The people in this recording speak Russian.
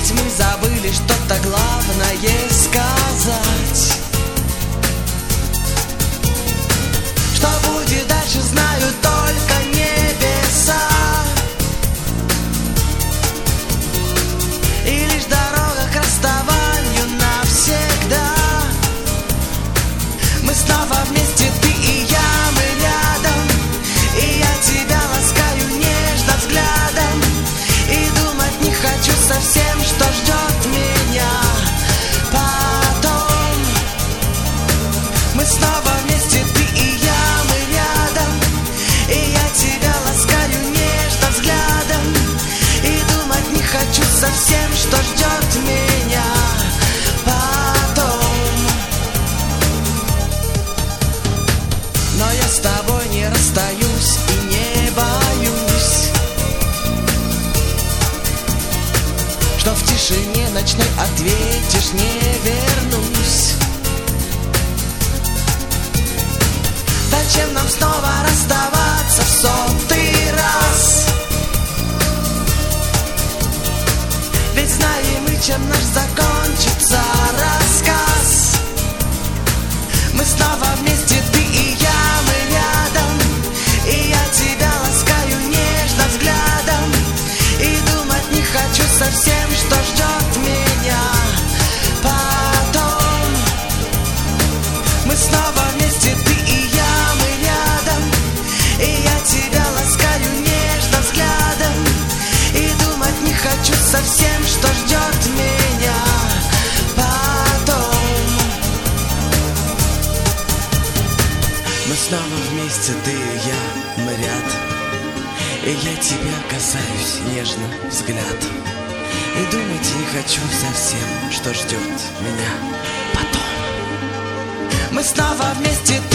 Ведь мы забыли что-то главное сказать. Что будет дальше, знают только небеса. И лишь дорога к расставанию навсегда. Мы снова вместе, ты и я, мы рядом. И я тебя ласкаю нежно взглядом. И думать не хочу совсем, что ждет меня потом. Мы снова вместе, ты и я, мы рядом. И я тебя ласкаю нежно взглядом. И думать не хочу совсем, что ждет меня потом. Но я с тобой не расстаюсь и не боюсь, что в тишине ночной ответишь: не вернусь. Зачем нам снова расставаться в 100-й раз? Ведь знаем мы, чем наш закончится рассказ. Мы снова вместе, ты и я, мы рядом. И я тебя ласкаю нежно взглядом. И думать не хочу совсем, что ждет меня потом. Мы снова вместе, ты и я, мы рядом. И я тебя ласкаю нежно взглядом. И думать не хочу совсем, что ждет меня потом. Мы снова вместе, ты и я, мы рядом. И я тебя касаюсь нежно взглядом. И думать не хочу совсем, что ждет меня потом. Мы снова вместе,